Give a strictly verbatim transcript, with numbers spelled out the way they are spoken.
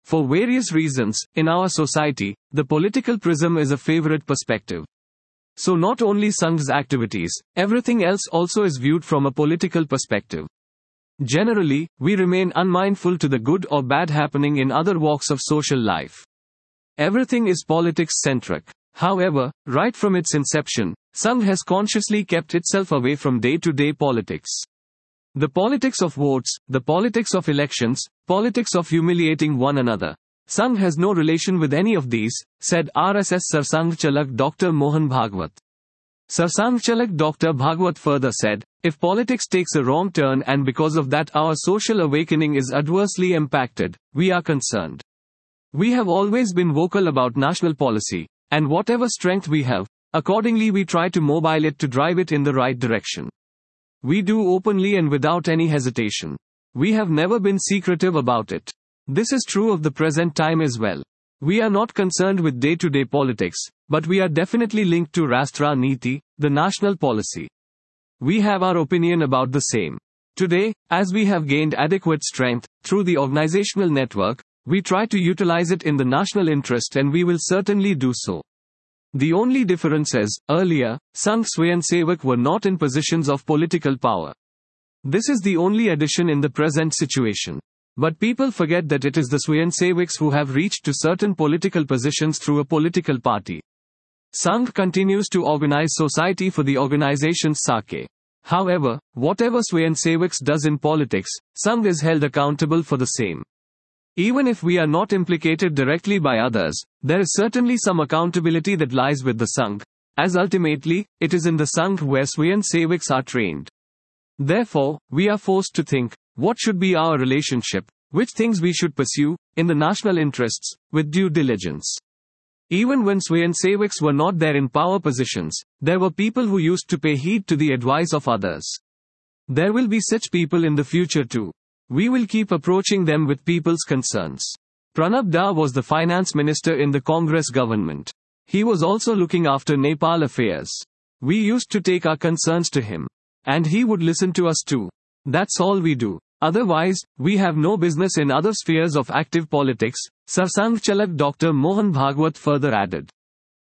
For various reasons, in our society, the political prism is a favorite perspective. So not only Sangh's activities, everything else also is viewed from a political perspective. Generally, we remain unmindful to the good or bad happening in other walks of social life. Everything is politics-centric. However, right from its inception, Sangh has consciously kept itself away from day-to-day politics. The politics of votes, the politics of elections, politics of humiliating one another. Sangh has no relation with any of these, said R S S Sarsangh Chalak Doctor Mohan Bhagwat. Sarsangh Chalak Doctor Bhagwat further said, if politics takes a wrong turn and because of that our social awakening is adversely impacted, we are concerned. We have always been vocal about national policy, and whatever strength we have, accordingly we try to mobile it to drive it in the right direction. We do openly and without any hesitation. We have never been secretive about it. This is true of the present time as well. We are not concerned with day-to-day politics, but we are definitely linked to Rashtra Niti, the national policy. We have our opinion about the same. Today, as we have gained adequate strength, through the organizational network, we try to utilize it in the national interest and we will certainly do so. The only difference is, earlier, Sangh Swayamsevak were not in positions of political power. This is the only addition in the present situation. But people forget that it is the Swayamsevaks who have reached to certain political positions through a political party. Sangh continues to organize society for the organization's sake. However, whatever Swayamsevaks does in politics, Sangh is held accountable for the same. Even if we are not implicated directly by others, there is certainly some accountability that lies with the Sangh, as ultimately, it is in the Sangh where Swayamsevaks are trained. Therefore, we are forced to think, what should be our relationship, which things we should pursue, in the national interests, with due diligence. Even when Swayamsevaks were not there in power positions, there were people who used to pay heed to the advice of others. There will be such people in the future too. We will keep approaching them with people's concerns. Pranab Da was the finance minister in the Congress government. He was also looking after Nepal affairs. We used to take our concerns to him. And he would listen to us too. That's all we do. Otherwise, we have no business in other spheres of active politics, Sarsangh Chalak Doctor Mohan Bhagwat further added.